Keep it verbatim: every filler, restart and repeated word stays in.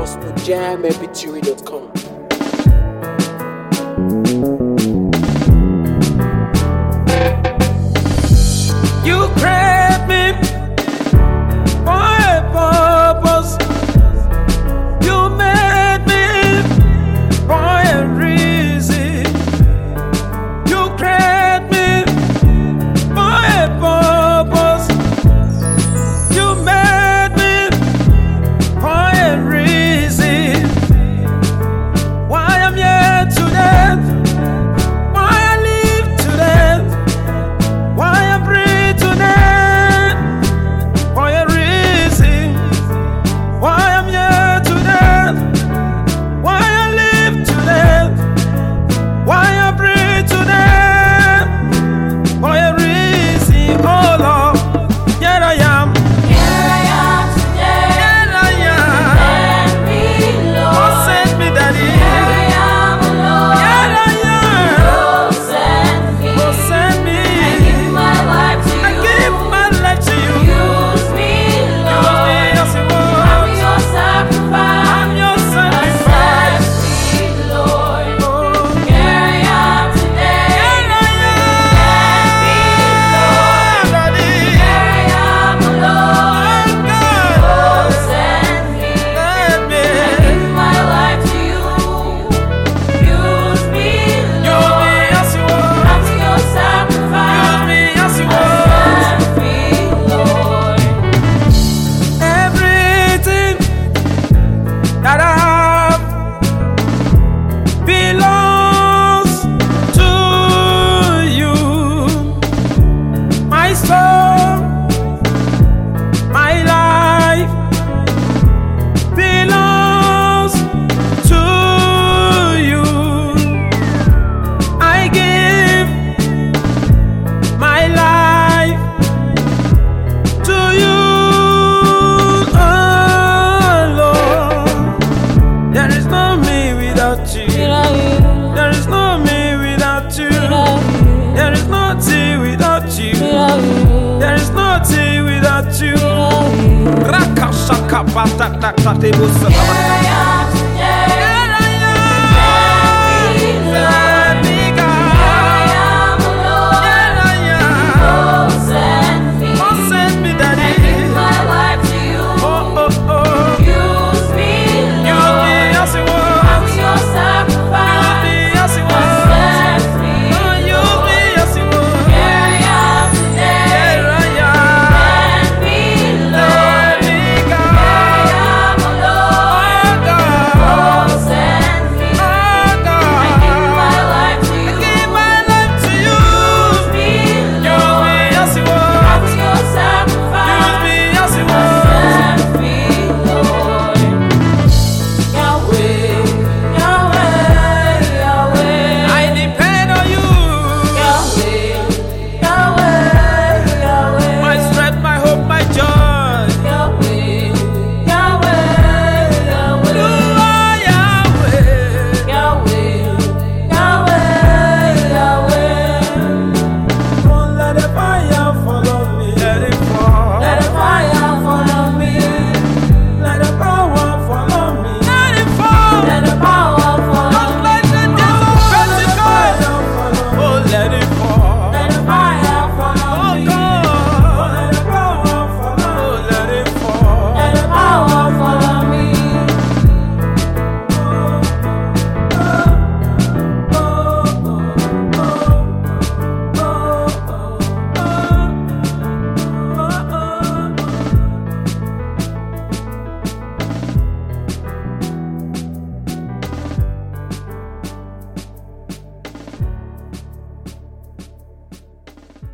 gospel jam m p three dot com. You create me for a purpose. You made me for a reason. You create me for a purpose. You made me for a reason. Why I'm here today? Why I live today? Why I breathe today? For a reason. Why I'm here today? Why I live today? Why I breathe today? For a reason. Oh Lord, here I am. Here I am today. Here I am. Send me, Oh, Lord. send me, Daddy. Here I am, Lord. Here I am. Oh, send me. Oh, send me. I give my life to I you. give my life to you. Use me, Use me Lord. as you I'm want. your sacrifice. I'm your sacrifice. Accept me, Lord. Oh, Here I am today. here I Send me, Lord. am, Daddy. Here I am, Lord. Oh, God. Oh, send me. Send me. I give my life to you. Use me, Use Lord. me as you want. I'm your Use sacrifice. me as you want. Accept me, Lord. Everything that I have belongs to you. My soul, my life belongs to you. I give my life to you, oh Lord. There is no me without you. There is no me without you. There is no tea without you. There is no tea without you. Raka shaka bata ta ta te busa. Here I